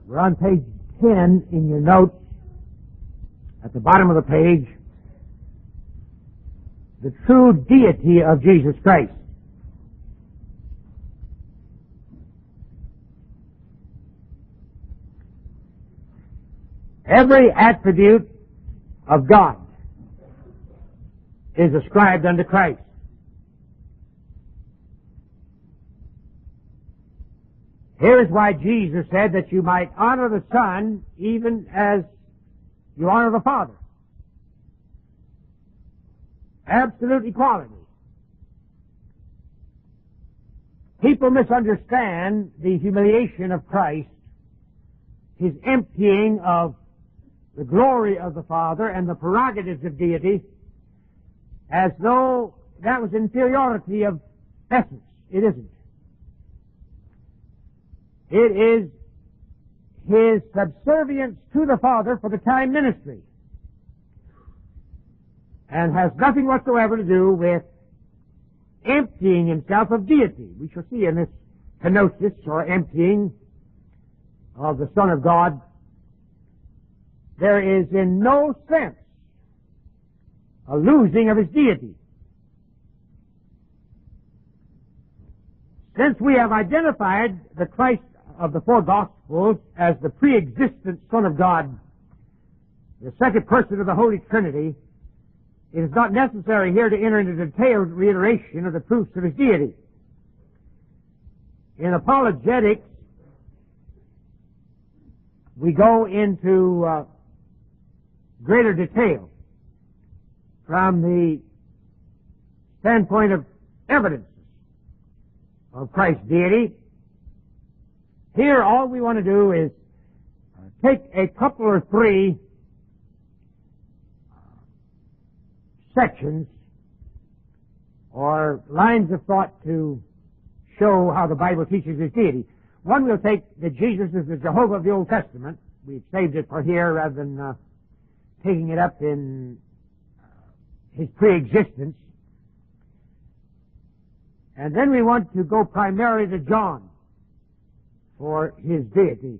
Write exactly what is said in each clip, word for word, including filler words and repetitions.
We're on page ten in your notes, at the bottom of the page, the true deity of Jesus Christ. Every attribute of God is ascribed unto Christ. Here is why Jesus said that you might honor the Son even as you honor the Father. Absolute equality. People misunderstand the humiliation of Christ, His emptying of the glory of the Father and the prerogatives of deity, as though that was inferiority of essence. It isn't. It is His subservience to the Father for the time ministry, and has nothing whatsoever to do with emptying Himself of deity. We shall see in this kenosis, or emptying of the Son of God, there is in no sense a losing of His deity. Since we have identified the Christ of the four Gospels as the pre-existent Son of God, the second person of the Holy Trinity, it is not necessary here to enter into detailed reiteration of the proofs of His deity. In apologetics, we go into uh, greater detail from the standpoint of evidence of Christ's deity. Here, all we want to do is uh, take a couple or three sections or lines of thought to show how the Bible teaches His deity. One, we'll take that Jesus is the Jehovah of the Old Testament. We've saved it for here rather than uh, taking it up in uh, His pre-existence. And then we want to go primarily to John for His deity.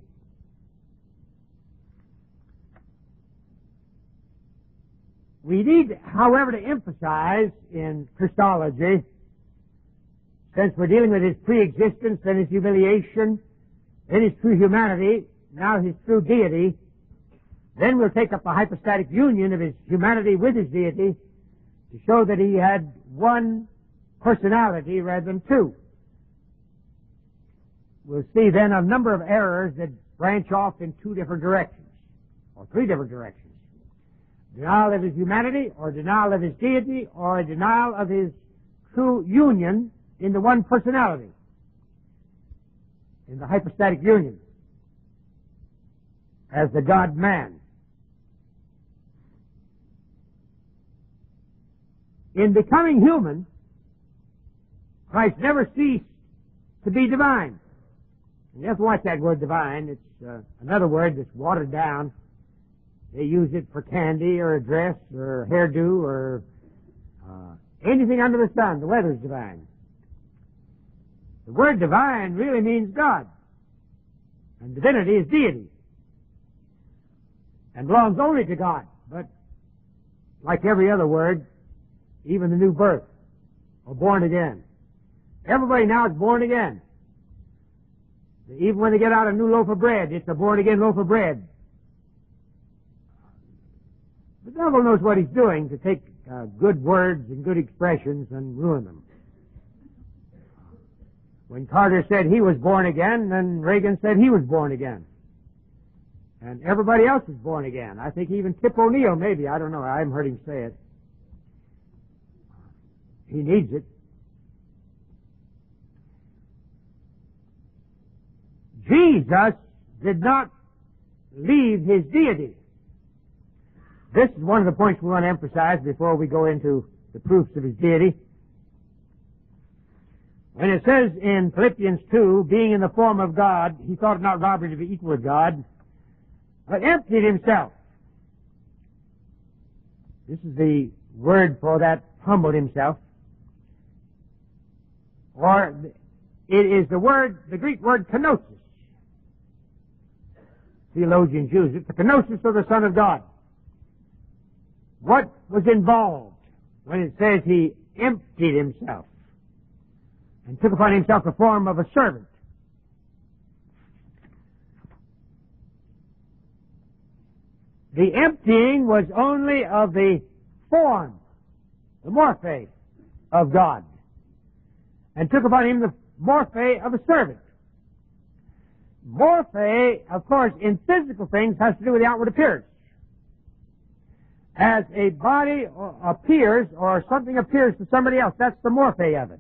We need, however, to emphasize in Christology, since we're dealing with His pre-existence, then His humiliation, then His true humanity, now His true deity, then we'll take up the hypostatic union of His humanity with His deity to show that He had one personality rather than two. We'll see then a number of errors that branch off in two different directions, or three different directions. Denial of His humanity, or denial of His deity, or a denial of His true union in the one personality, in the hypostatic union, as the God-man. In becoming human, Christ never ceased to be divine. And you have to watch that word divine. It's uh, another word that's watered down. They use it for candy or a dress or a hairdo or uh, anything under the sun. The weather's divine. The word divine really means God. And divinity is deity. And belongs only to God. But like every other word, even the new birth, or born again. Everybody now is born again. Even when they get out a new loaf of bread, it's a born-again loaf of bread. The devil knows what he's doing to take uh, good words and good expressions and ruin them. When Carter said he was born again, then Reagan said he was born again. And everybody else is born again. I think even Tip O'Neill, maybe. I don't know. I haven't heard him say it. He needs it. Jesus did not leave His deity. This is one of the points we want to emphasize before we go into the proofs of His deity. When it says in Philippians two, being in the form of God, He thought it not robbery to be equal with God, but emptied Himself. This is the word for that, humbled Himself. Or it is the word, the Greek word kenosis. theologians use it, the kenosis of the Son of God. What was involved when it says he emptied himself and took upon himself the form of a servant? The emptying was only of the form, the morphe of God, and took upon him the morphe of a servant. Morphe, of course, in physical things has to do with the outward appearance. As a body appears or something appears to somebody else, that's the morphe of it.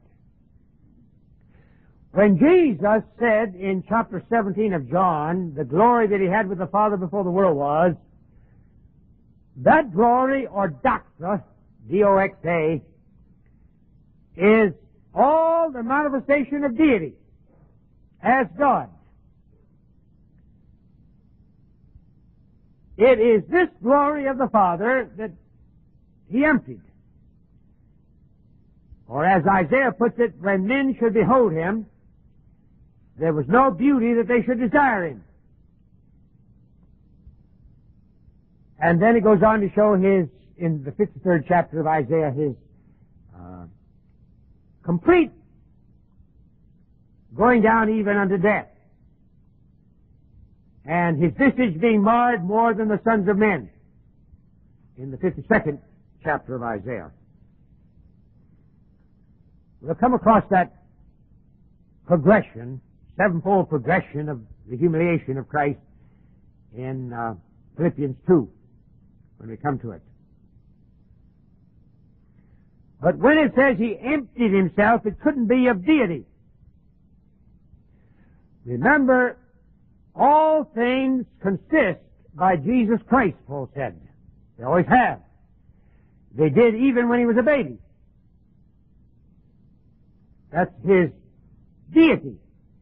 When Jesus said in chapter seventeen of John, the glory that he had with the Father before the world was, that glory, or doxa, D O X A, is all the manifestation of deity as God. It is this glory of the Father that he emptied. Or as Isaiah puts it, when men should behold him, there was no beauty that they should desire him. And then he goes on to show his, in the fifty-third chapter of Isaiah, his uh, complete going down even unto death. And his visage being marred more than the sons of men, in the fifty-second chapter of Isaiah. We'll come across that progression, sevenfold progression of the humiliation of Christ in uh, Philippians two, when we come to it. But when it says he emptied himself, it couldn't be of deity. Remember, all things consist by Jesus Christ, Paul said. They always have. They did even when he was a baby. That's his deity.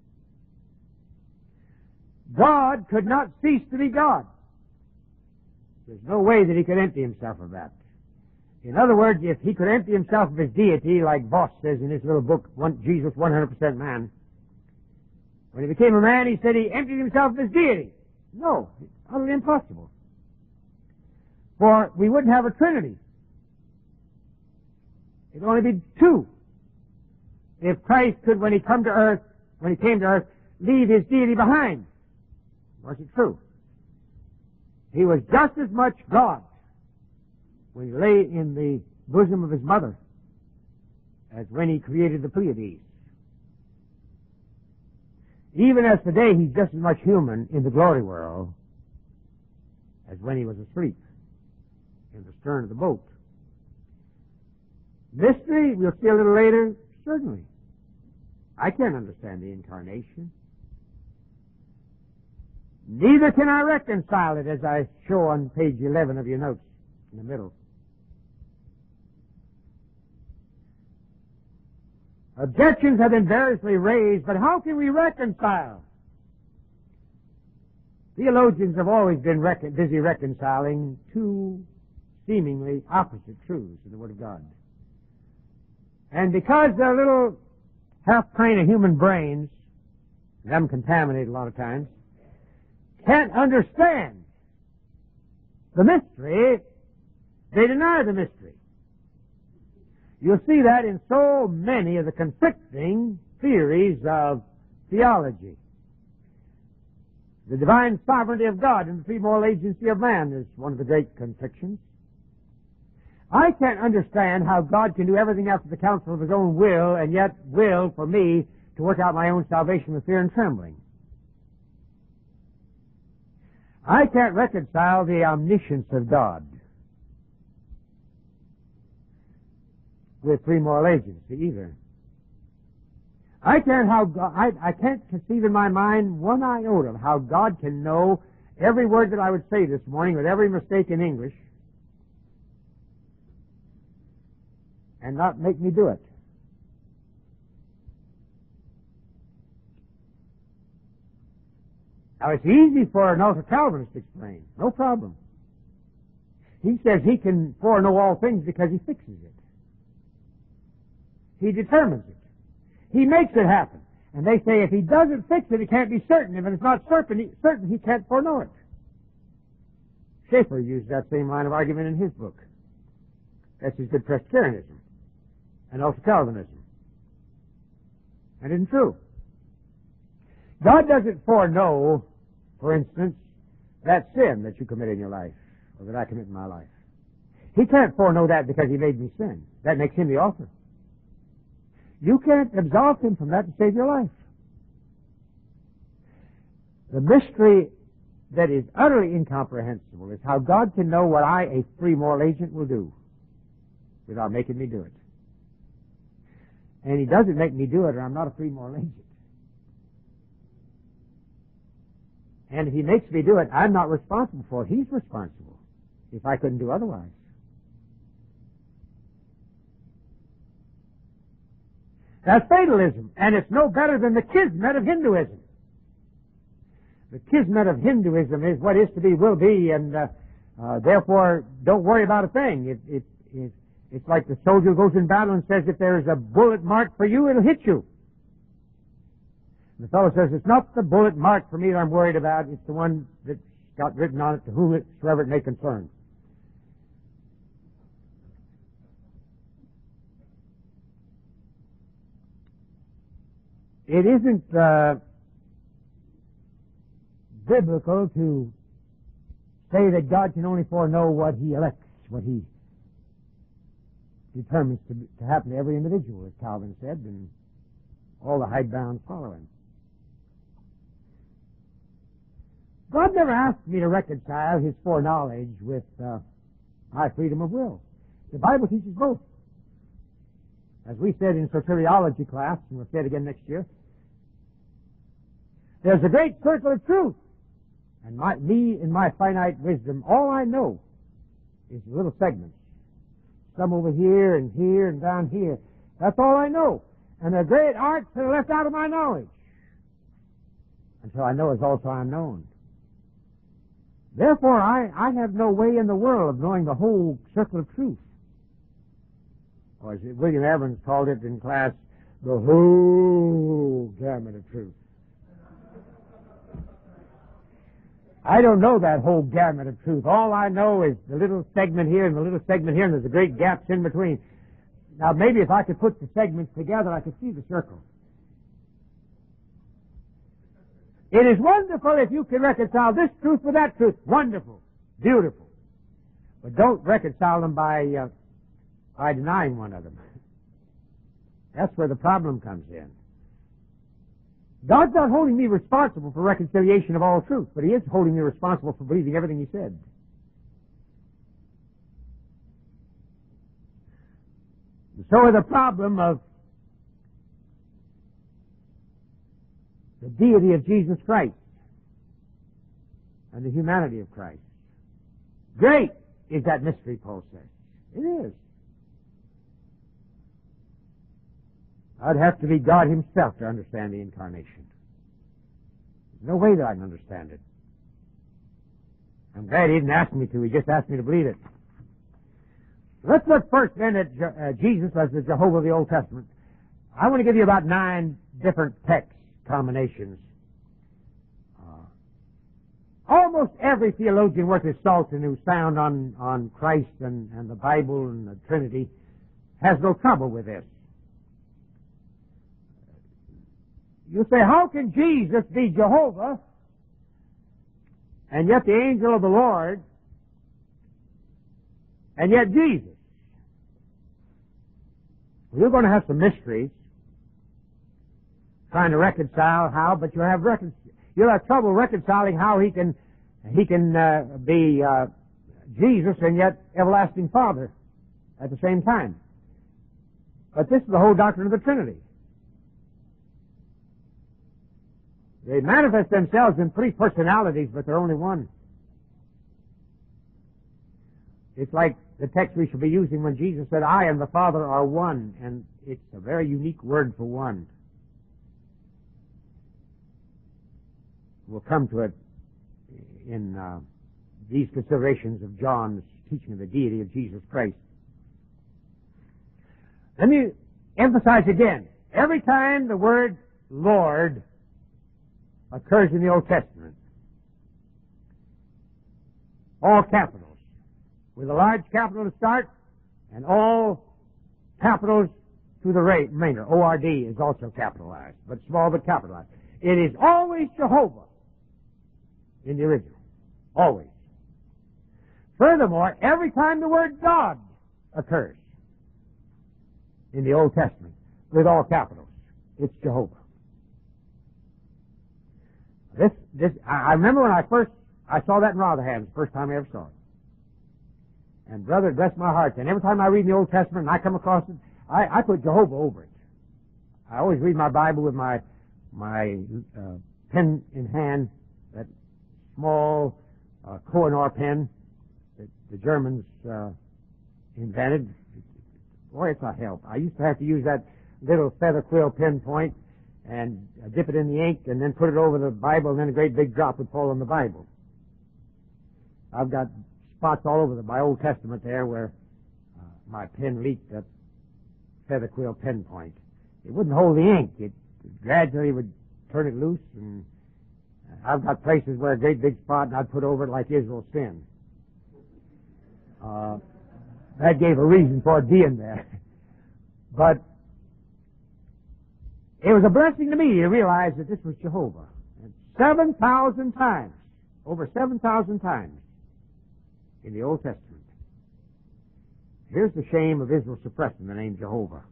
God could not cease to be God. There's no way that he could empty himself of that. In other words, if he could empty himself of his deity, like Voss says in his little book, Jesus one hundred percent Man, when he became a man, he said he emptied himself of his deity. No, it's utterly impossible. For we wouldn't have a Trinity. It'd only be two. If Christ could, when he come to earth, when he came to earth, leave his deity behind. Was it true? He was just as much God when he lay in the bosom of his mother as when he created the Pleiades. Even as today he's just as much human in the glory world as when he was asleep in the stern of the boat. Mystery, we'll see a little later, certainly. I can't understand the incarnation. Neither can I reconcile it, as I show on page eleven of your notes in the middle. Objections have been variously raised, but how can we reconcile? Theologians have always been recon- busy reconciling two seemingly opposite truths in the Word of God. And because they're little half-pint of human brains, them contaminated a lot of times, can't understand the mystery, they deny the mystery. You'll see that in so many of the conflicting theories of theology. The divine sovereignty of God and the free moral agency of man is one of the great conflictions. I can't understand how God can do everything after the counsel of his own will and yet will for me to work out my own salvation with fear and trembling. I can't reconcile the omniscience of God with free moral agency either. I can't how God, I, I can't conceive in my mind one iota of how God can know every word that I would say this morning with every mistake in English and not make me do it. Now, it's easy for an ultra-Calvinist to explain. No problem. He says he can foreknow all things because he fixes it. He determines it. He makes it happen. And they say if he doesn't fix it, it can't be certain. If it's not certain, he, certain, he can't foreknow it. Schaeffer used that same line of argument in his book. That's his good Presbyterianism and also Calvinism. And isn't true. God doesn't foreknow, for instance, that sin that you commit in your life, or that I commit in my life. He can't foreknow that because he made me sin. That makes him the author. You can't absolve him from that to save your life. The mystery that is utterly incomprehensible is how God can know what I, a free moral agent, will do without making me do it. And he doesn't make me do it, or I'm not a free moral agent. And if he makes me do it, I'm not responsible for it. He's responsible if I couldn't do otherwise. That's fatalism, and it's no better than the kismet of Hinduism. The kismet of Hinduism is what is to be will be, and uh, uh, therefore don't worry about a thing. It, it, it, it's like the soldier who goes in battle and says, if there's a bullet marked for you, it'll hit you. And the fellow says, it's not the bullet marked for me that I'm worried about, it's the one that's got written on it to whomsoever it may concern. It isn't uh, biblical to say that God can only foreknow what he elects, what he determines to, to happen to every individual, as Calvin said, and all the hidebound follow him. God never asked me to reconcile his foreknowledge with uh, my freedom of will. The Bible teaches both. As we said in soteriology class, and we'll say it again next year, there's a great circle of truth. And my, me, in my finite wisdom, all I know is little segments. Some over here and here and down here. That's all I know. And the great arts that are left out of my knowledge. Until I know is also unknown. Therefore, I, I have no way in the world of knowing the whole circle of truth. Or as William Evans called it in class, the whole gamut of truth. I don't know that whole gamut of truth. All I know is the little segment here and the little segment here, and there's a great gaps in between. Now, maybe if I could put the segments together, I could see the circle. It is wonderful if you can reconcile this truth with that truth. Wonderful. Beautiful. But don't reconcile them by, uh, by denying one of them. That's where the problem comes in. God's not holding me responsible for reconciliation of all truth, but he is holding me responsible for believing everything he said. So the problem of the deity of Jesus Christ and the humanity of Christ. Great is that mystery, Paul says. It is. I'd have to be God himself to understand the incarnation. There's no way that I can understand it. I'm glad he didn't ask me to. He just asked me to believe it. Let's look first then at uh, Jesus as the Jehovah of the Old Testament. I want to give you about nine different text combinations. Uh, almost every theologian worth his salt and who's sound on, on Christ and, and the Bible and the Trinity has no trouble with this. You say, how can Jesus be Jehovah and yet the angel of the Lord and yet Jesus? Well, you're going to have some mysteries trying to reconcile how, but you'll have recon- you'll have trouble reconciling how he can he can uh, be uh, Jesus and yet everlasting Father at the same time. But this is the whole doctrine of the Trinity. They manifest themselves in three personalities, but they're only one. It's like the text we should be using when Jesus said, I and the Father are one, and it's a very unique word for one. We'll come to it in uh, these considerations of John's teaching of the deity of Jesus Christ. Let me emphasize again, every time the word Lord occurs in the Old Testament, All capitals. With a large capital to start, and all capitals to the remainder. O R D is also capitalized, but small but capitalized. It is always Jehovah in the original. Always. Furthermore, every time the word God occurs in the Old Testament, with all capitals, it's Jehovah. This, this, I remember when I first, I saw that in Rotherham, the first time I ever saw it. And brother, it bless my heart. And every time I read in the Old Testament and I come across it, I, I put Jehovah over it. I always read my Bible with my, my, uh, pen in hand, that small, uh, Koh-i-Noor pen that the Germans, uh, invented. Boy, it's a help. I used to have to use that little feather quill pen point and dip it in the ink and then put it over the Bible, and then a great big drop would fall on the Bible. I've got spots all over the, my Old Testament there where uh, my pen leaked that feather quill pen point. It wouldn't hold the ink. It gradually would turn it loose, and I've got places where a great big spot, and I'd put over it like Israel's sin. Uh, that gave a reason for it being there. But it was a blessing to me to realize that this was Jehovah. And seven thousand times, over seven thousand times in the Old Testament. Here's the shame of Israel suppressing the name Jehovah.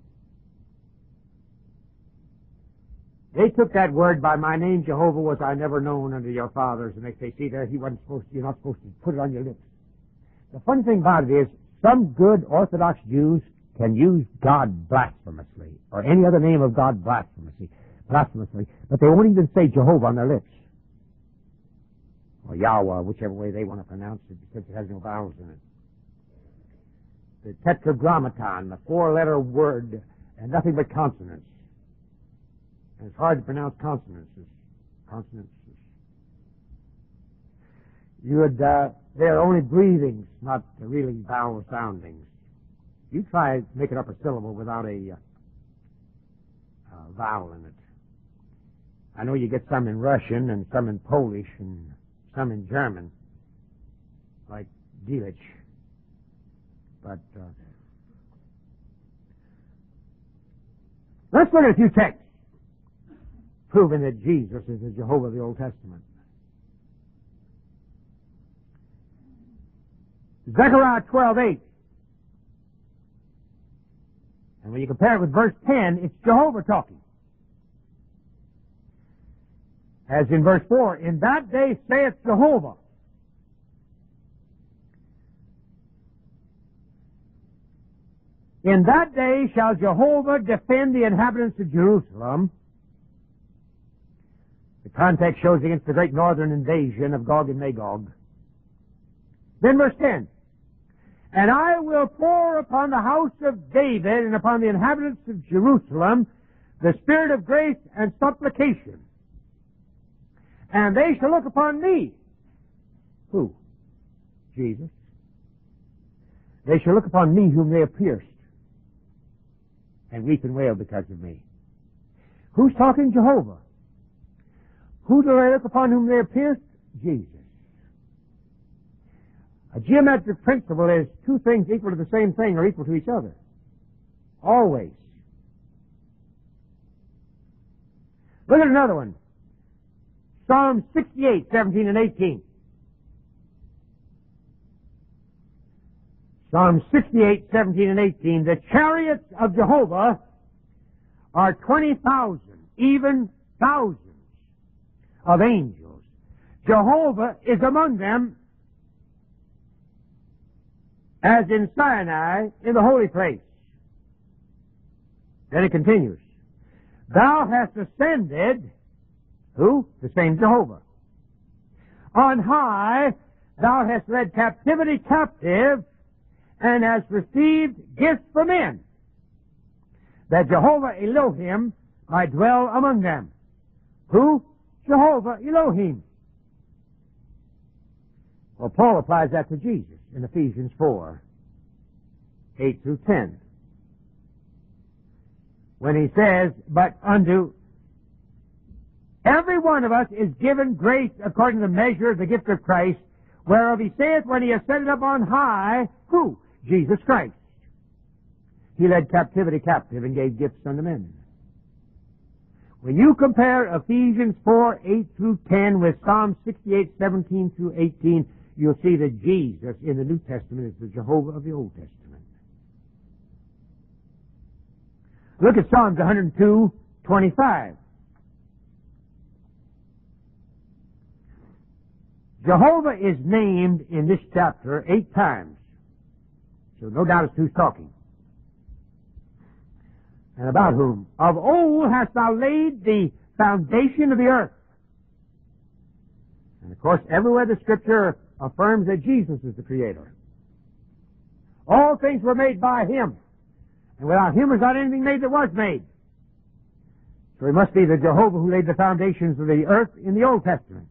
They took that word, by my name Jehovah was I never known unto your fathers, and they say, see there, he wasn't supposed to, you're not supposed to put it on your lips. The funny thing about it is, some good Orthodox Jews can use God blasphemously, or any other name of God blasphemously, blasphemously, but they won't even say Jehovah on their lips. Or Yahweh, whichever way they want to pronounce it, because it has no vowels in it. The tetragrammaton, the four-letter word, and nothing but consonants. And it's hard to pronounce consonants. Consonants. You would, uh, they're only breathings, not really vowel soundings. You try to make it up a syllable without a uh, uh, vowel in it. I know you get some in Russian and some in Polish and some in German, like Dielich. But uh, let's look at a few texts proving that Jesus is the Jehovah of the Old Testament. Zechariah twelve eight. And when you compare it with verse ten, it's Jehovah talking. As in verse four, in that day saith Jehovah. In that day shall Jehovah defend the inhabitants of Jerusalem. The context shows against the great northern invasion of Gog and Magog. Then verse ten. And I will pour upon the house of David and upon the inhabitants of Jerusalem the spirit of grace and supplication. And they shall look upon me. Who? Jesus. They shall look upon me whom they have pierced and weep and wail because of me. Who's talking? Jehovah. Who do they look upon whom they have pierced? Jesus. A geometric principle is two things equal to the same thing or equal to each other. Always. Look at another one. Psalm sixty-eight, seventeen and eighteen. Psalm sixty-eight, seventeen and eighteen. The chariots of Jehovah are twenty thousand, even thousands of angels. Jehovah is among them, as in Sinai in the holy place. Then it continues. Thou hast ascended, who? The same Jehovah. On high, thou hast led captivity captive, and hast received gifts for men, that Jehovah Elohim might dwell among them. Who? Jehovah Elohim. Well, Paul applies that to Jesus in Ephesians four, eight through ten. When he says, but unto every one of us is given grace according to the measure of the gift of Christ. whereof he saith, when he ascended up on high, who? Jesus Christ. He led captivity captive and gave gifts unto men. When you compare Ephesians four, eight through ten with Psalm sixty-eight, seventeen through eighteen, you'll see that Jesus in the New Testament is the Jehovah of the Old Testament. Look at Psalms one hundred two, twenty-five. Jehovah is named in this chapter eight times. So no doubt it's who's talking. And about whom? Of old hast thou laid the foundation of the earth. And of course, everywhere the Scripture affirms that Jesus is the Creator. All things were made by Him. And without Him was not anything made that was made. So He must be the Jehovah who laid the foundations of the earth in the Old Testament.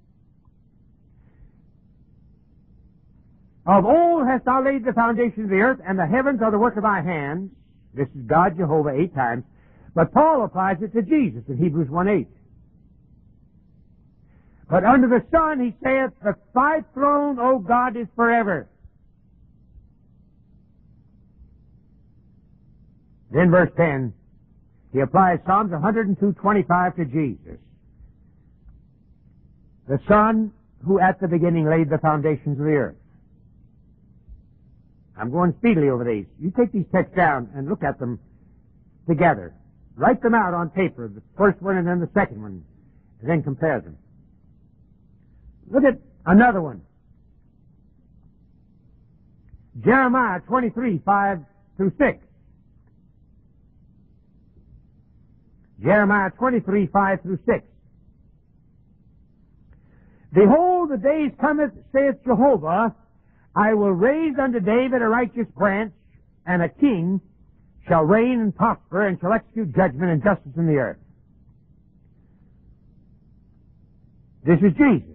Of old hast thou laid the foundation of the earth, and the heavens are the work of thy hands. This is God, Jehovah, eight times. But Paul applies it to Jesus in Hebrews one eight. But under the sun he saith, the thy throne, O God, is forever. Then verse ten, he applies Psalms one hundred two, twenty-five to Jesus. The Son who at the beginning laid the foundations of the earth. I'm going speedily over these. You take these texts down and look at them together. Write them out on paper, the first one and then the second one, and then compare them. Look at another one. Jeremiah twenty-three, five through six. Jeremiah twenty-three, five through six. Behold, the days cometh, saith Jehovah, I will raise unto David a righteous branch, and a king shall reign and prosper, and shall execute judgment and justice in the earth. This is Jesus.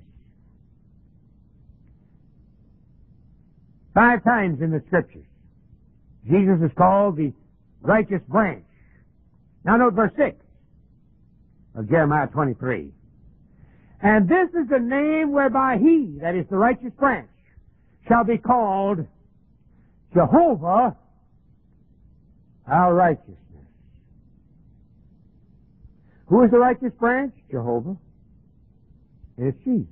Five times in the Scriptures, Jesus is called the righteous branch. Now note verse six of Jeremiah twenty-three. And this is the name whereby he, that is the righteous branch, shall be called Jehovah our righteousness. Who is the righteous branch? Jehovah. It's Jesus.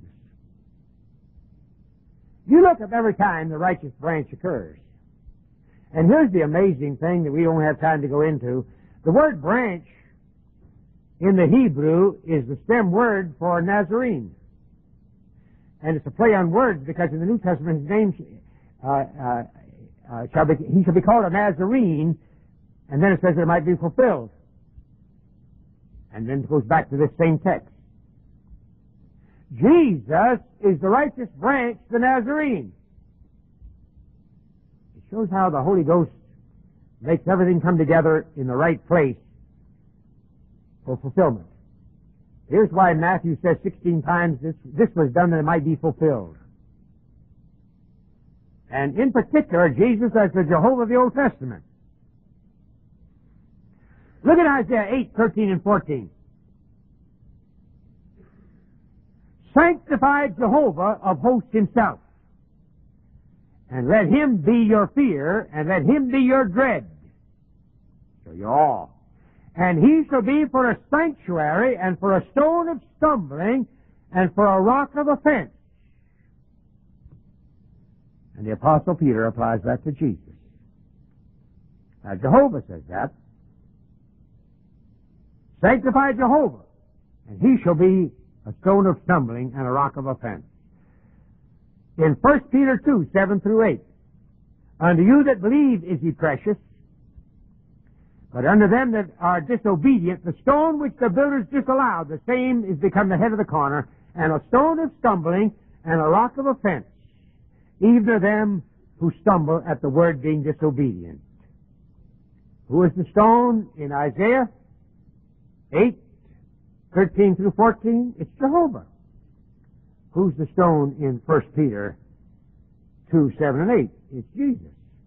You look up every time the righteous branch occurs. And here's the amazing thing that we don't have time to go into. The word branch in the Hebrew is the stem word for Nazarene. And it's a play on words because in the New Testament his name uh, uh, uh, shall be, he shall be called a Nazarene, and then it says it might be fulfilled. And then it goes back to this same text. Jesus is the righteous branch, the Nazarene. It shows how the Holy Ghost makes everything come together in the right place for fulfillment. Here's why Matthew says sixteen times this, this was done that it might be fulfilled. And in particular, Jesus as the Jehovah of the Old Testament. Look at Isaiah eight, thirteen and fourteen. Sanctify Jehovah of hosts himself, and let him be your fear, and let him be your dread. So you're all. And he shall be for a sanctuary, and for a stone of stumbling, and for a rock of offense. And the Apostle Peter applies that to Jesus. Now Jehovah says that. Sanctify Jehovah, and he shall be a stone of stumbling and a rock of offense. In First Peter two, seven through eight, unto you that believe is he precious, but unto them that are disobedient, the stone which the builders disallowed, the same is become the head of the corner, and a stone of stumbling and a rock of offense, even to them who stumble at the word being disobedient. Who is the stone in Isaiah eight, thirteen through fourteen? It's Jehovah. Who's the stone in First Peter two, seven and eight? It's Jesus.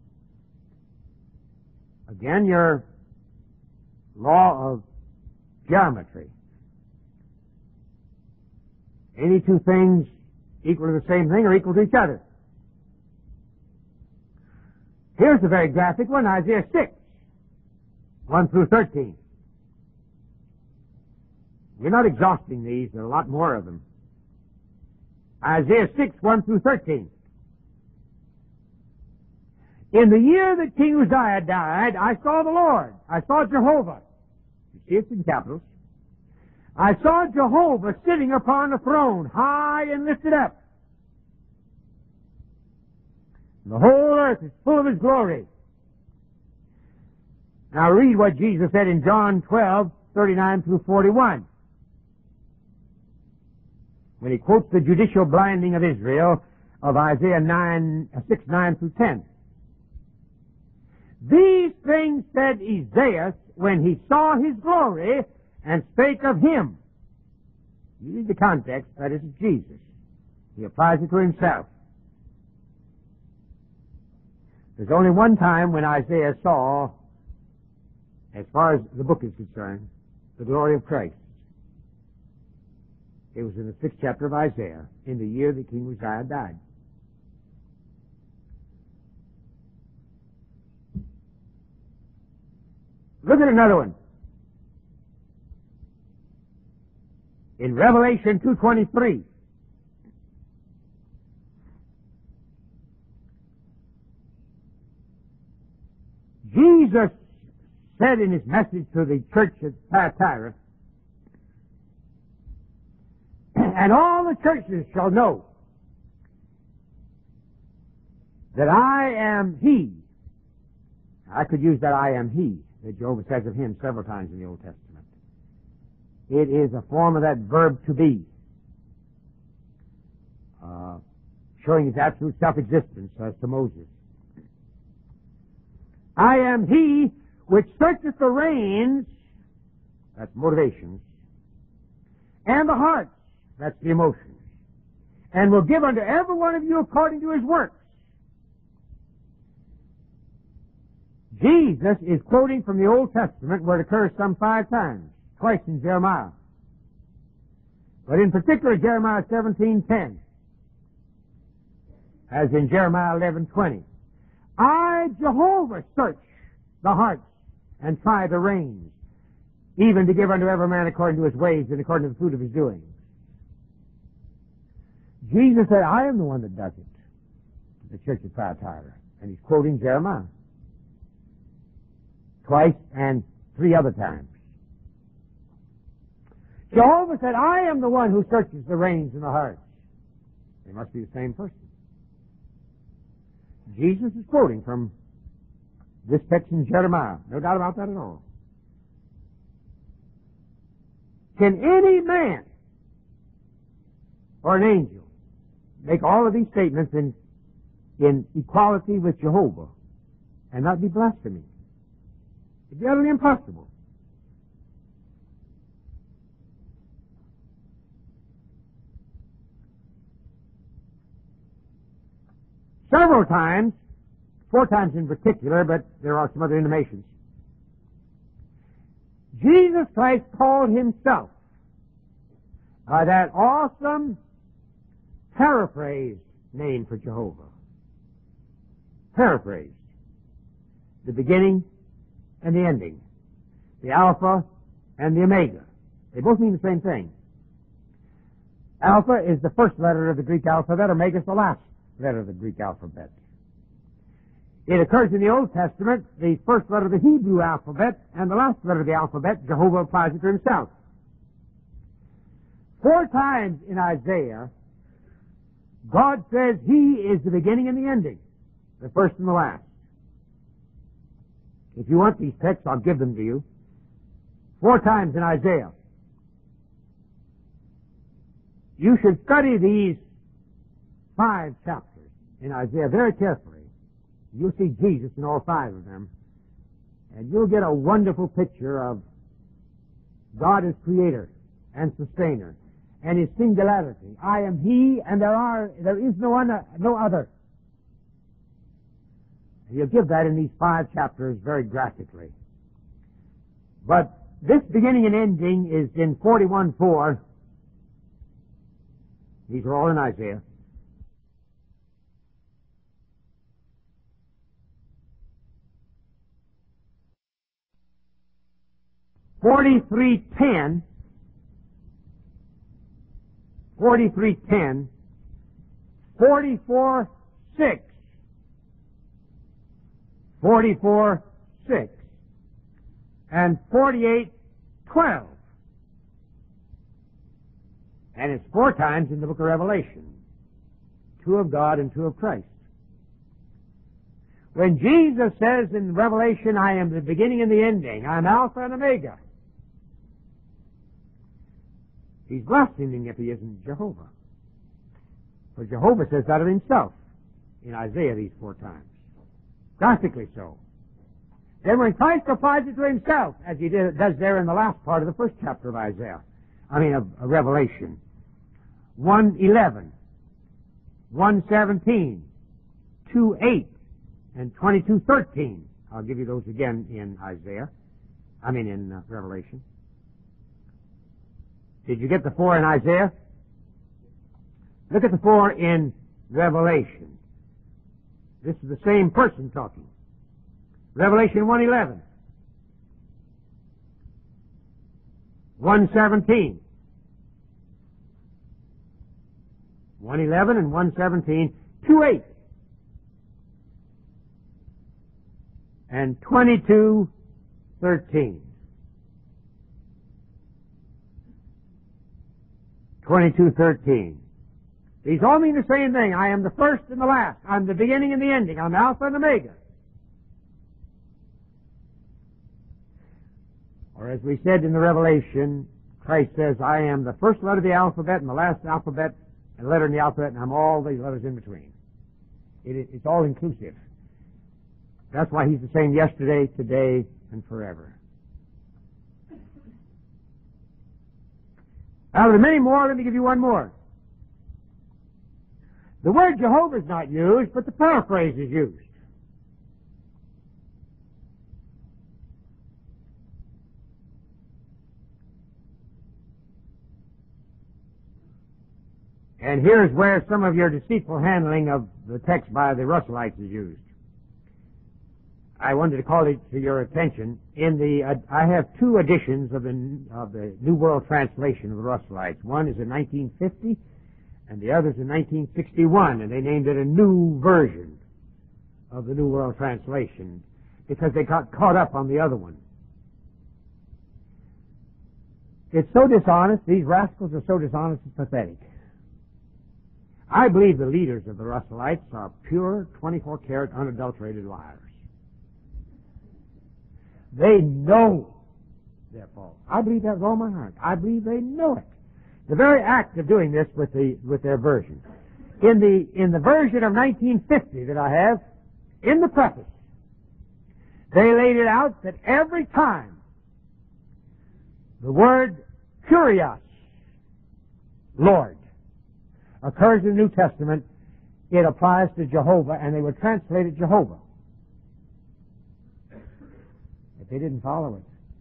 Again, your law of geometry. Any two things equal to the same thing or equal to each other. Here's a very graphic one, Isaiah six, one through thirteen. We're not exhausting these. There are a lot more of them. Isaiah six, one through thirteen. In the year that King Uzziah died, I saw the Lord. I saw Jehovah. You see, it's in capitals. I saw Jehovah sitting upon a throne, high and lifted up. The whole earth is full of His glory. Now read what Jesus said in John twelve, thirty-nine through forty-one. When He quotes the judicial blinding of Israel of Isaiah nine, six, nine through ten. These things said Isaiah when he saw His glory and spake of Him. You read the context, that is Jesus. He applies it to Himself. There's only one time when Isaiah saw, as far as the book is concerned, the glory of Christ. It was in the sixth chapter of Isaiah, in the year that King Uzziah died. Look at another one. In Revelation two twenty-three. Jesus said in His message to the church at Thyatira, and all the churches shall know that I am He. I could use that I am He that Jehovah says of Him several times in the Old Testament. It is a form of that verb to be, uh, showing His absolute self-existence as to Moses. I am He which searcheth the reins, that's motivations, and the hearts, that's the emotions, and will give unto every one of you according to his works. Jesus is quoting from the Old Testament where it occurs some five times, twice in Jeremiah. But in particular, Jeremiah seventeen ten, as in Jeremiah eleven twenty. I, Jehovah, search the hearts and try the reins, even to give unto every man according to his ways and according to the fruit of his doings. Jesus said, I am the one that does it, to the church of Thyatira. And he's quoting Jeremiah twice and three other times. Jehovah said, I am the one who searches the reins and the hearts. They must be the same person. Jesus is quoting from this text in Jeremiah. No doubt about that at all. Can any man or an angel make all of these statements in, in equality with Jehovah and not be blasphemy? It'd be utterly impossible. Several times, four times in particular, but there are some other intimations, Jesus Christ called himself by that awesome paraphrased name for Jehovah. Paraphrased. The beginning and the ending. The Alpha and the Omega. They both mean the same thing. Alpha is the first letter of the Greek alphabet. Omega is the last letter of the Greek alphabet. It occurs in the Old Testament, the first letter of the Hebrew alphabet and the last letter of the alphabet. Jehovah applies it to himself. Four times in Isaiah, God says He is the beginning and the ending, the first and the last. If you want these texts, I'll give them to you. Four times in Isaiah. You should study these five chapters in Isaiah very carefully. You'll see Jesus in all five of them, and you'll get a wonderful picture of God as creator and sustainer, and His singularity. I am He, and there are there is no one, no other. He'll give that in these five chapters very graphically. But this beginning and ending is in forty-one four. These are all in Isaiah. forty-three ten, forty-three ten, forty-four six, forty-four six, and forty-eight twelve. And it's four times in the book of Revelation. Two of God and two of Christ. When Jesus says in Revelation, I am the beginning and the ending, I'm Alpha and Omega, he's blaspheming if he isn't Jehovah. For Jehovah says that of himself in Isaiah these four times. Drastically so. Then when Christ applies it to himself, as he did, does there in the last part of the first chapter of Isaiah, I mean of, of Revelation, one eleven, one seventeen, two eight, and twenty-two thirteen. I'll give you those again in Isaiah. I mean in uh, Revelation. Did you get the four in Isaiah? Look at the four in Revelation. This is the same person talking. Revelation one eleven, one seventeen, one eleven and one seventeen, two eight, and twenty-two thirteen. twenty-two thirteen. These all mean the same thing. I am the first and the last. I'm the beginning and the ending. I'm Alpha and Omega. Or as we said in the Revelation, Christ says, I am the first letter of the alphabet and the last alphabet and letter in the alphabet, and I'm all the letters in between. It, it's all inclusive. That's why he's the same yesterday, today, and forever. Out of the many more, let me give you one more. The word Jehovah is not used, but the paraphrase is used. And here's where some of your deceitful handling of the text by the Russellites is used. I wanted to call it to your attention. In the, uh, I have two editions of the of the New World Translation of the Russellites. One is in nineteen fifty, and the other is in nineteen sixty-one, and they named it a new version of the New World Translation because they got caught up on the other one. It's so dishonest. These rascals are so dishonest and pathetic. I believe the leaders of the Russellites are pure, twenty-four karat, unadulterated liars. They know their fault. I believe that with all my heart. I believe they know it. The very act of doing this with the with their version. In the in the version of nineteen fifty that I have, in the preface, they laid it out that every time the word kurios, Lord, occurs in the New Testament, it applies to Jehovah, and they would translate it Jehovah. But they didn't follow it.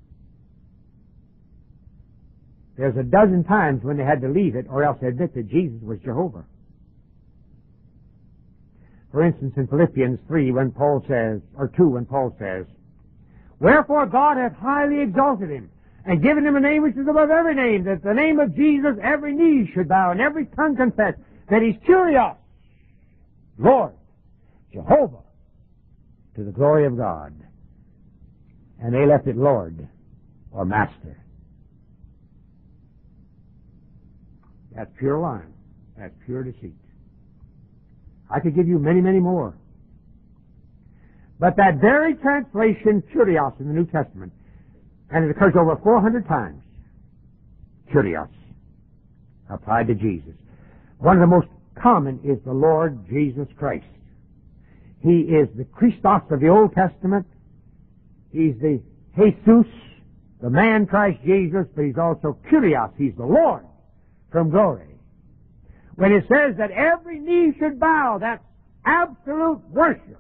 There's a dozen times when they had to leave it or else admit that Jesus was Jehovah. For instance, in Philippians three, when Paul says, or two, when Paul says, wherefore God hath highly exalted him, and given him a name which is above every name, that the name of Jesus every knee should bow, and every tongue confess that he's Kyrios, Lord, Jehovah, to the glory of God. And they left it Lord, or Master. That's pure lying. That's pure deceit. I could give you many, many more. But that very translation, Kyrios, in the New Testament, and it occurs over four hundred times, Kyrios, applied to Jesus. One of the most common is the Lord Jesus Christ. He is the Christos of the Old Testament. He's the Jesus, the man Christ Jesus, but he's also Kyrios. He's the Lord from glory. When it says that every knee should bow, that's absolute worship.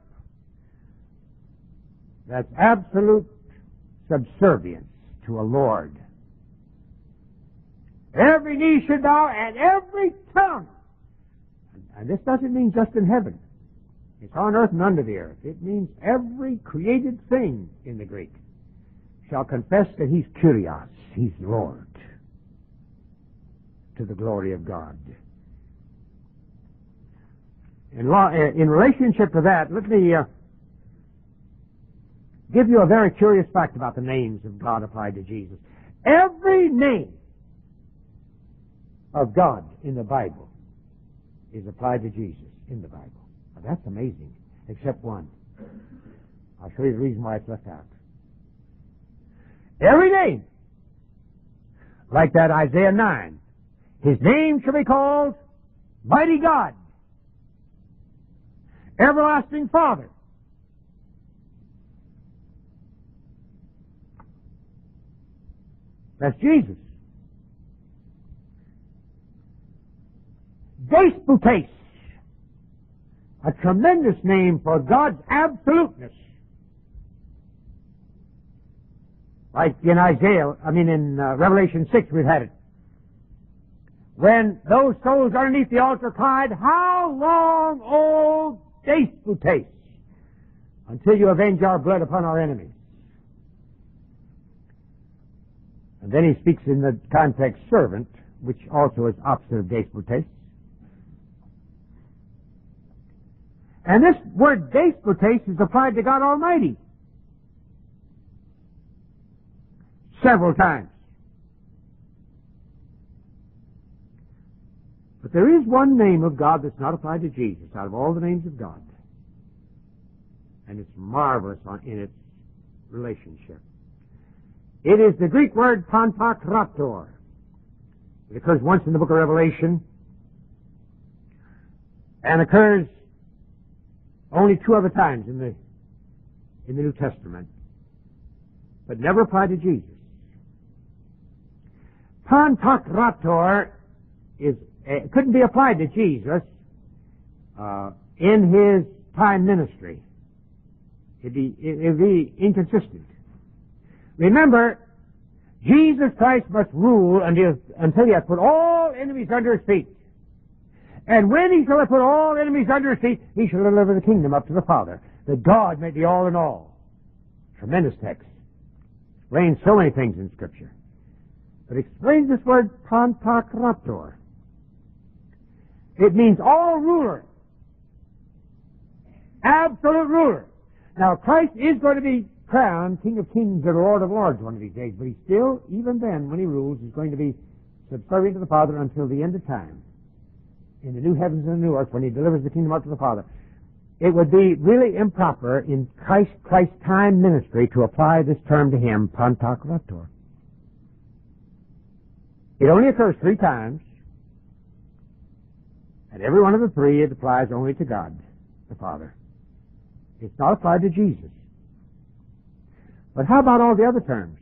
That's absolute subservience to a Lord. Every knee should bow and every tongue. And this doesn't mean just in heaven. It's on earth and under the earth. It means every created thing in the Greek shall confess that he's Kyrios, he's Lord, to the glory of God. In, law, in relationship to that, let me uh, give you a very curious fact about the names of God applied to Jesus. Every name of God in the Bible is applied to Jesus in the Bible. Now, that's amazing, except one. I'll show you the reason why it's left out. Every name, like that Isaiah nine, his name shall be called Mighty God, Everlasting Father. That's Jesus. Despotês, a tremendous name for God's absoluteness. Like in Isaiah, I mean in uh, Revelation six we've had it. When those souls underneath the altar cried, "How long, O Despotês, until you avenge our blood upon our enemies?" And then he speaks in the context servant, which also is opposite of Despotês. And this word Despotês is applied to God Almighty several times. But there is one name of God that's not applied to Jesus out of all the names of God. And it's marvelous in its relationship. It is the Greek word Pantokrator. It occurs once in the book of Revelation and occurs only two other times in the in the New Testament, but never applied to Jesus. Pantokrator is uh, couldn't be applied to Jesus uh, in his time ministry. It'd be it'd be inconsistent. Remember, Jesus Christ must rule until until he has put all enemies under his feet. And when he shall have put all enemies under his feet, he shall deliver the kingdom up to the Father, that God may be all in all. Tremendous text. Explains so many things in Scripture. But explains this word Pantokrator. It means all ruler. Absolute ruler. Now, Christ is going to be crowned King of Kings and Lord of Lords one of these days, but he still, even then, when he rules, is going to be subservient to the Father until the end of time. In the new heavens and the new earth, when he delivers the kingdom up to the Father. It would be really improper in Christ, Christ's time ministry to apply this term to him, Pantokrator. It only occurs three times, and every one of the three it applies only to God, the Father. It's not applied to Jesus. But how about all the other terms?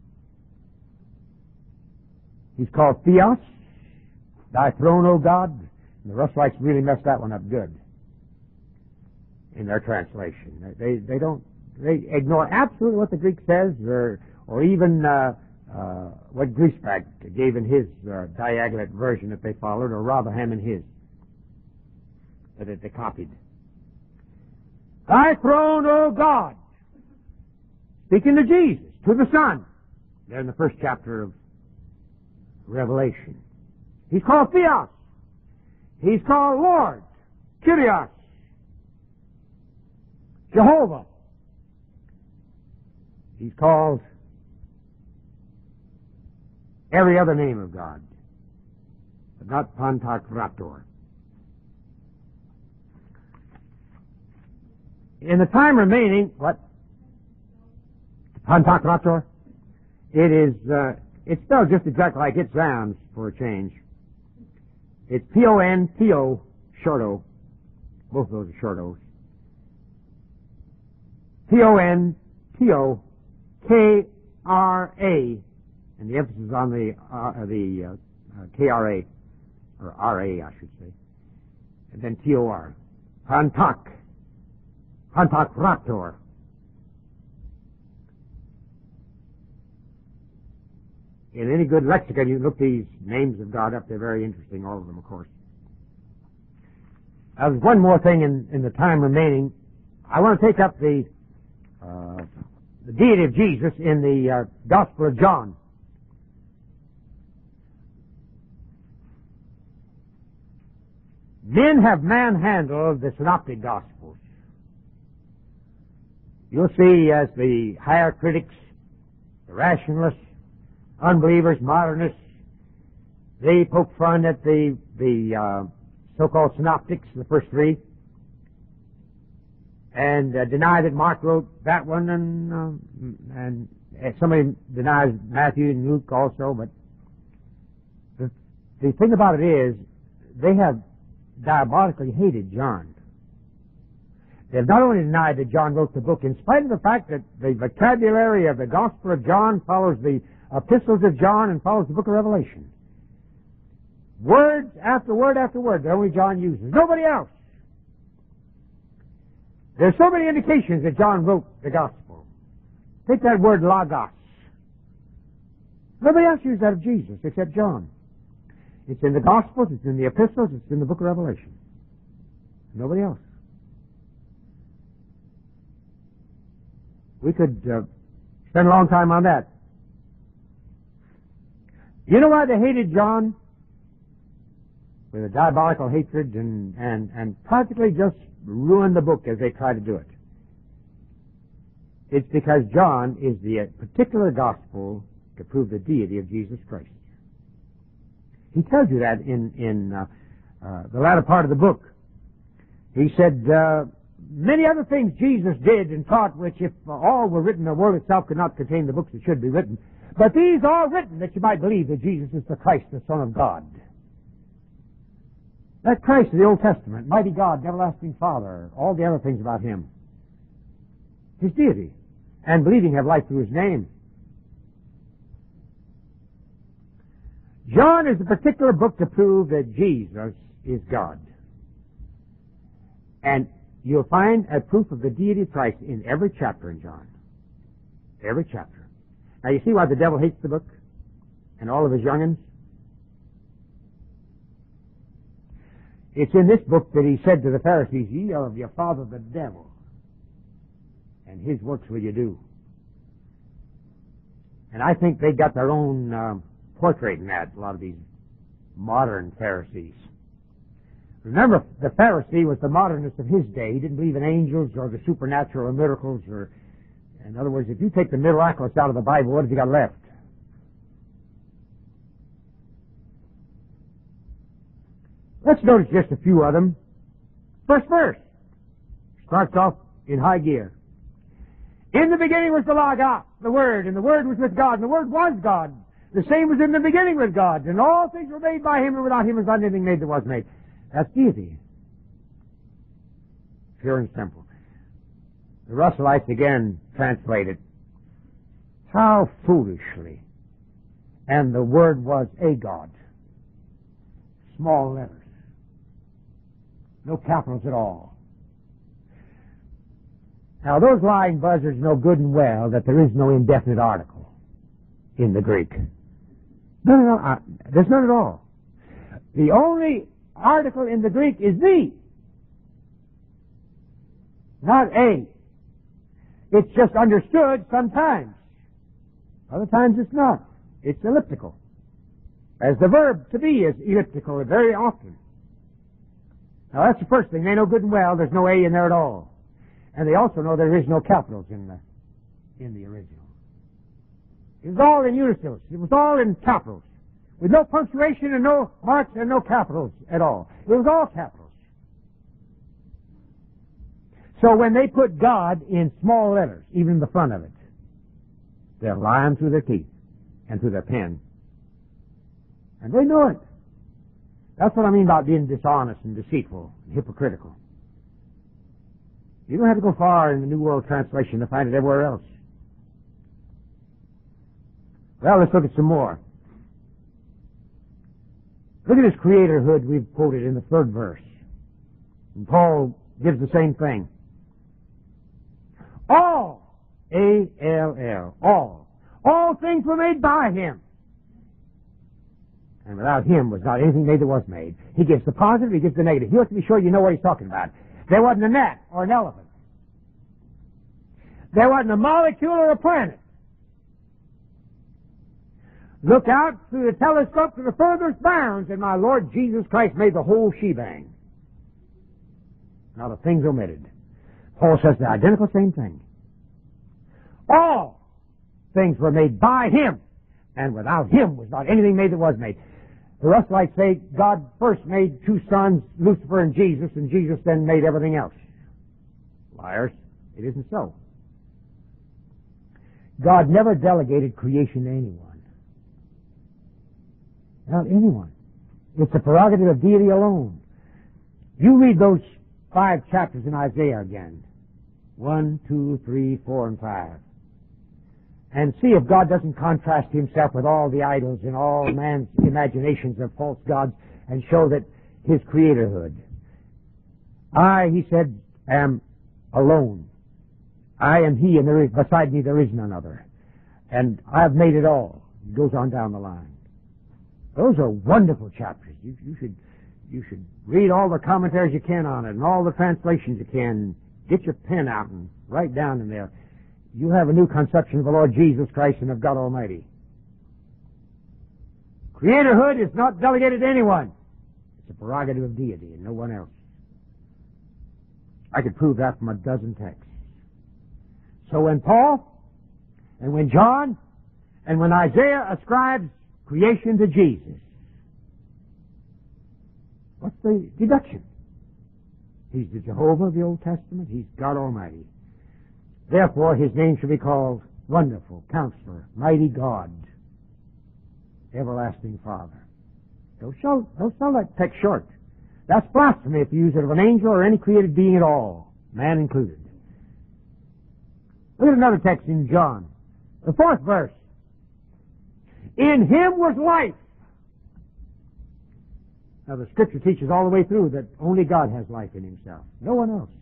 He's called Theos, thy throne, O God. And the Russellites really messed that one up good in their translation. They they don't they ignore absolutely what the Greek says, or or even uh, uh, what Griesbach gave in his uh, Diagolite version that they followed, or Rotherham in his that they copied. Thy throne, O God, speaking to Jesus, to the Son. There in the first chapter of Revelation. He's called Theos. He's called Lord, Kyrios, Jehovah. He's called every other name of God, but not Pantokrator. In the time remaining, what? Pantokrator? It is, uh, it's spelled just exactly like it sounds for a change. It's P O N T O, short O. Both of those are short O's. P O N T O K R A, and the emphasis is on the uh, the uh, uh, K R A, or R A, I should say, and then T O R. Pantak. Pantokrator. In any good lexicon, you look these names of God up. They're very interesting, all of them, of course. Uh, there's one more thing in, in the time remaining. I want to take up the uh, the deity of Jesus in the uh, Gospel of John. Men have manhandled the Synoptic Gospels. You'll see as the higher critics, the rationalists, unbelievers, modernists, they poke fun at the, the uh, so-called synoptics, the first three, and uh, deny that Mark wrote that one, and, uh, and somebody denies Matthew and Luke also, but the, the thing about it is, they have diabolically hated John. They've not only denied that John wrote the book, in spite of the fact that the vocabulary of the Gospel of John follows the epistles of John and follows the book of Revelation. Words after word after word that only John uses. Nobody else. There's so many indications that John wrote the Gospel. Take that word logos. Nobody else used that of Jesus except John. It's in the Gospels, it's in the epistles, it's in the book of Revelation. Nobody else. We could uh, spend a long time on that. You know why they hated John? With a diabolical hatred and, and, and practically just ruined the book as they try to do it. It's because John is the particular gospel to prove the deity of Jesus Christ. He tells you that in, in uh, uh, the latter part of the book. He said, uh, many other things Jesus did and taught, which if all were written, the world itself could not contain the books that should be written. But these are written that you might believe that Jesus is the Christ, the Son of God. That Christ of the Old Testament, mighty God, everlasting Father, all the other things about Him. His deity. And believing have life through His name. John is a particular book to prove that Jesus is God. And you'll find a proof of the deity of Christ in every chapter in John. Every chapter. Now you see why the devil hates the book? And all of his young'uns? It's in this book that he said to the Pharisees, ye are of your father the devil, and his works will you do. And I think they got their own uh, portrait in that, a lot of these modern Pharisees. Remember, the Pharisee was the modernist of his day. He didn't believe in angels or the supernatural or miracles. Or, in other words, if you take the miraculous out of the Bible, what have you got left? Let's notice just a few of them. First verse starts off in high gear. In the beginning was the Logos, the Word, and the Word was with God, and the Word was God. The same was in the beginning with God, and all things were made by Him, and without Him was not anything made that was made. That's deity. Pure and simple. The Russellites again translate it. How foolishly. And the Word was a God. Small letters. No capitals at all. Now, those lying buzzards know good and well that there is no indefinite article in the Greek. None at all. Uh, there's none at all. The only article in the Greek is the, not a. It's just understood sometimes. Other times it's not. It's elliptical. As the verb to be is elliptical very often. Now that's the first thing. They know good and well there's no A in there at all. And they also know there is no capitals in the, in the original. It was all in unicils. It was all in capitals. With no punctuation and no marks and no capitals at all. It was all capitals. So when they put God in small letters, even in the front of it, they'll lie them through their teeth and through their pen. And they know it. That's what I mean about being dishonest and deceitful and hypocritical. You don't have to go far in the New World Translation to find it everywhere else. Well, let's look at some more. Look at his creatorhood we've quoted in the third verse. And Paul gives the same thing. All, A L L, all. All things were made by Him. And without Him was not anything made that was made. He gives the positive, He gives the negative. He wants to be sure you know what He's talking about. There wasn't a gnat or an elephant. There wasn't a molecule or a planet. Look out through the telescope to the furthest bounds, and my Lord Jesus Christ made the whole shebang. Not a thing's omitted. Paul says the identical same thing. All things were made by Him, and without Him was not anything made that was made. For us, like say, God first made two sons, Lucifer and Jesus, and Jesus then made everything else. Liars. It isn't so. God never delegated creation to anyone. Not anyone. It's the prerogative of deity alone. You read those five chapters in Isaiah again. One, two, three, four, and five. And see if God doesn't contrast Himself with all the idols and all man's imaginations of false gods and show that His creatorhood. I, He said, am alone. I am He, and there is, beside me there is none other. And I have made it all. It goes on down the line. Those are wonderful chapters. You, you should you should read all the commentaries you can on it and all the translations you can. Get your pen out and write down in there. You have a new conception of the Lord Jesus Christ and of God Almighty. Creatorhood is not delegated to anyone. It's a prerogative of deity and no one else. I could prove that from a dozen texts. So when Paul and when John and when Isaiah ascribes creation to Jesus, what's the deduction? He's the Jehovah of the Old Testament. He's God Almighty. Therefore, His name should be called Wonderful, Counselor, Mighty God, Everlasting Father. Don't sell, don't sell that text short. That's blasphemy if you use it of an angel or any created being at all, man included. Look at another text in John, the fourth verse. In Him was life. Now the Scripture teaches all the way through that only God has life in Himself. No one else.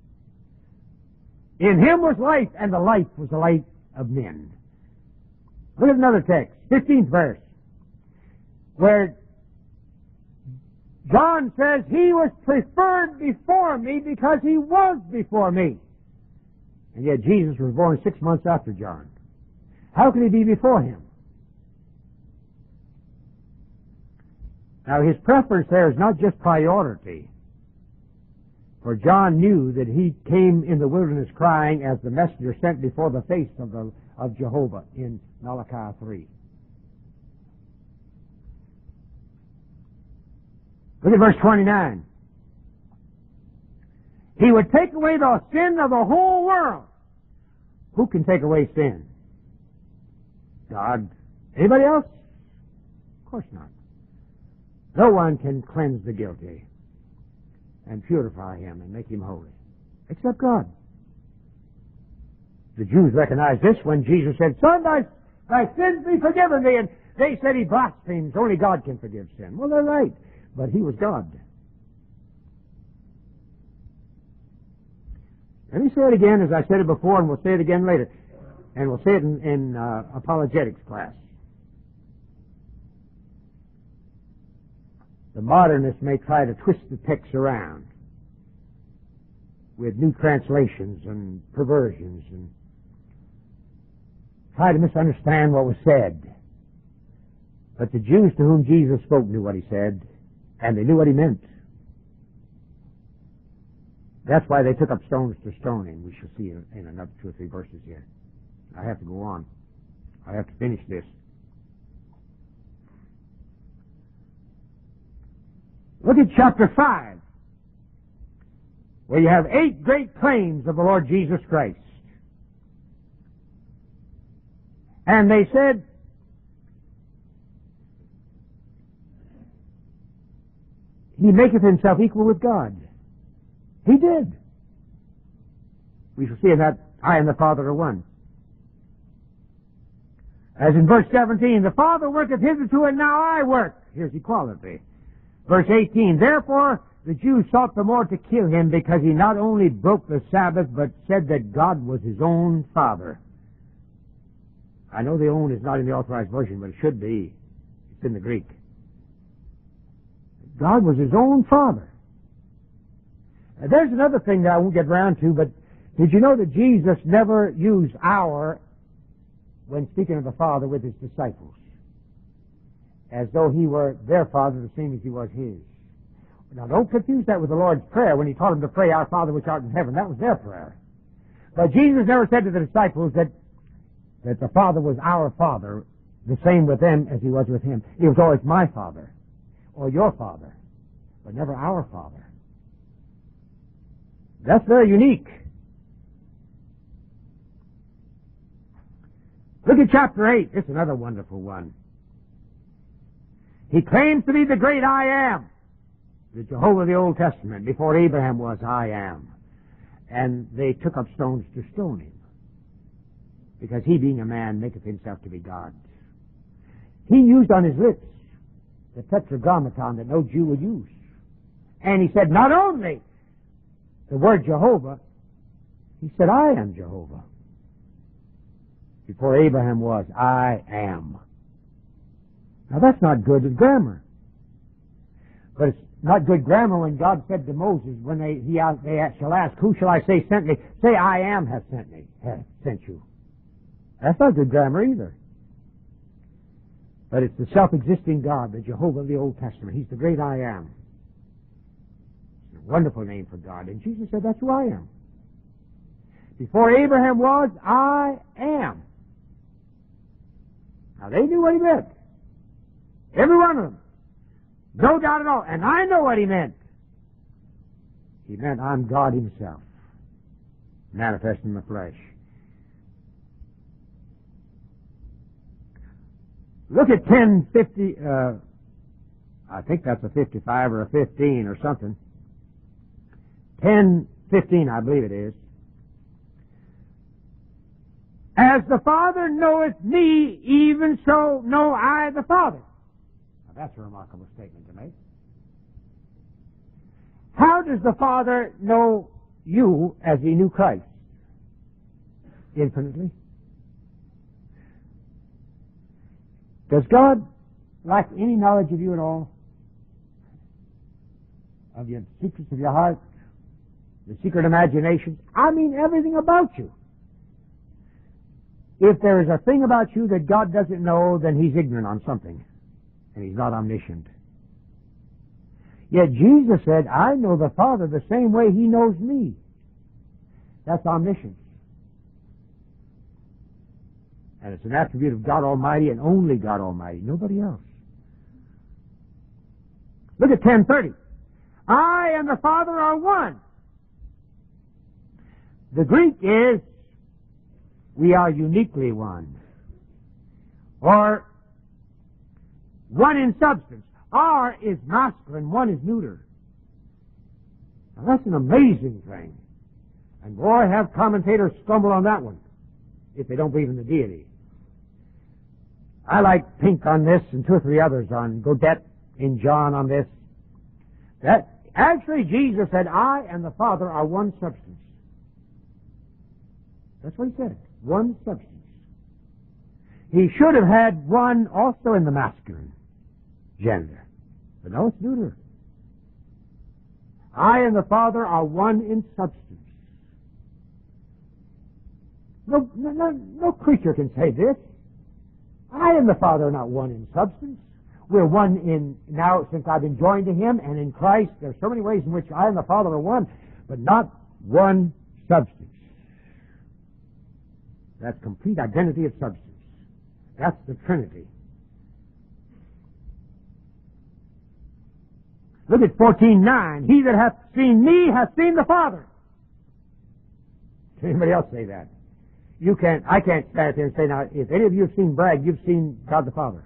In Him was life, and the life was the light of men. Look at another text, fifteenth verse, where John says He was preferred before me because He was before me. And yet Jesus was born six months after John. How could He be before him? Now His preference there is not just priority. For John knew that he came in the wilderness crying as the messenger sent before the face of, the, of Jehovah in Malachi three. Look at verse twenty-nine. He would take away the sin of the whole world. Who can take away sin? God. Anybody else? Of course not. No one can cleanse the guilty and purify him and make him holy, except God. The Jews recognized this when Jesus said, Son, thy, thy sins be forgiven thee. And they said He blasphemes. Only God can forgive sin. Well, they're right, but He was God. Let me say it again as I said it before, and we'll say it again later. And we'll say it in, in uh, apologetics class. The modernists may try to twist the text around with new translations and perversions and try to misunderstand what was said. But the Jews to whom Jesus spoke knew what He said, and they knew what He meant. That's why they took up stones to stone Him. We shall see in, in another two or three verses here. I have to go on. I have to finish this. Look at chapter five, where you have eight great claims of the Lord Jesus Christ. And they said, He maketh Himself equal with God. He did. We shall see that I and the Father are one. As in verse seventeen, the Father worketh hitherto, and now I work. Here's equality. Verse eighteen, therefore the Jews sought the more to kill Him, because He not only broke the Sabbath, but said that God was His own Father. I know the own is not in the Authorized Version, but it should be. It's in the Greek. God was His own Father. Now, there's another thing that I won't get round to, but Did you know that Jesus never used our when speaking of the Father with his disciples, as though he were their Father the same as he was his? Now, don't confuse that with the Lord's Prayer when he taught them to pray, Our Father which art in heaven. That was their prayer. But Jesus never said to the disciples that, that the Father was our Father, the same with them as he was with him. He was always my Father, or your Father, but never our Father. That's very unique. Look at chapter eight. It's another wonderful one. He claims to be the great I am. The Jehovah of the Old Testament. Before Abraham was, I am. And they took up stones to stone him, because he, being a man, maketh himself to be God. He used on his lips the tetragrammaton that no Jew would use. And he said not only the word Jehovah, he said, I am Jehovah. Before Abraham was, I am. Now that's not good grammar. But it's not good grammar when God said to Moses, when they, he, they shall ask, who shall I say sent me? Say, I am has sent me, has sent you. That's not good grammar either. But it's the self-existing God, the Jehovah of the Old Testament. He's the great I am. It's a wonderful name for God. And Jesus said, that's who I am. Before Abraham was, I am. Now they knew what he meant. Every one of them. No doubt at all. And I know what he meant. He meant I'm God himself, manifest in the flesh. Look at ten fifty, uh, I think that's a fifty-five or a fifteen or something. ten fifteen, I believe it is. As the Father knoweth me, even so know I the Father. Now that's a remarkable statement to make. How does the Father know you as he knew Christ? Infinitely. Does God lack any knowledge of you at all? Of your secrets of your heart? The secret imaginations? I mean everything about you. If there is a thing about you that God doesn't know, then he's ignorant on something. And he's not omniscient. Yet Jesus said, I know the Father the same way he knows me. That's omniscience. And it's an attribute of God Almighty and only God Almighty, nobody else. Look at ten thirty. I and the Father are one. The Greek is, we are uniquely one. Or, one in substance. R is masculine, one is neuter. Now that's an amazing thing. And boy, have commentators stumbled on that one, if they don't believe in the deity. I like Pink on this and two or three others on Godet in John on this. That actually Jesus said, I and the Father are one substance. That's what he said. One substance. He should have had one also in the masculine gender. But no, it's neuter. I and the Father are one in substance. No, no, no, no creature can say this. I and the Father are not one in substance. We're one in, now since I've been joined to him and in Christ, there's so many ways in which I and the Father are one, but not one substance. That's complete identity of substance. That's the Trinity. Look at fourteen nine. He that hath seen me hath seen the Father. Does anybody else say that? You can't, I can't stand there and say, now, if any of you have seen Bragg, you've seen God the Father.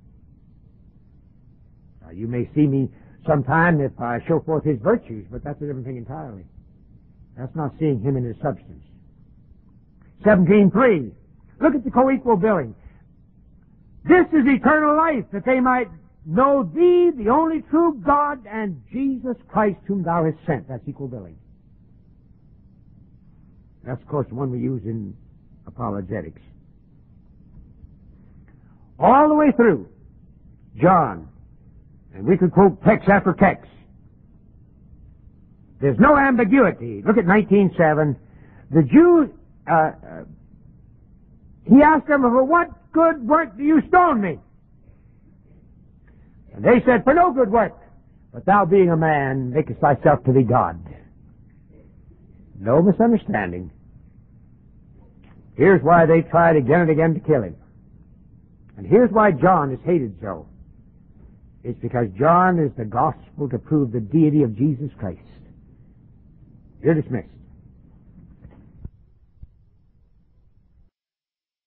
Now, you may see me sometime if I show forth his virtues, but that's a different thing entirely. That's not seeing him in his substance. seventeen three. Look at the co-equal billing. This is eternal life, that they might know thee, the only true God, and Jesus Christ, whom thou hast sent. That's equal billing. That's, of course, the one we use in apologetics. All the way through John, and we could quote text after text. There's no ambiguity. Look at nineteen seven. the Jews, uh, uh, he asked them, for what good work do you stone me? And they said, for no good work, but thou being a man, makest thyself to be God. No misunderstanding. Here's why they tried again and again to kill him. And here's why John is hated so. It's because John is the gospel to prove the deity of Jesus Christ. You're dismissed.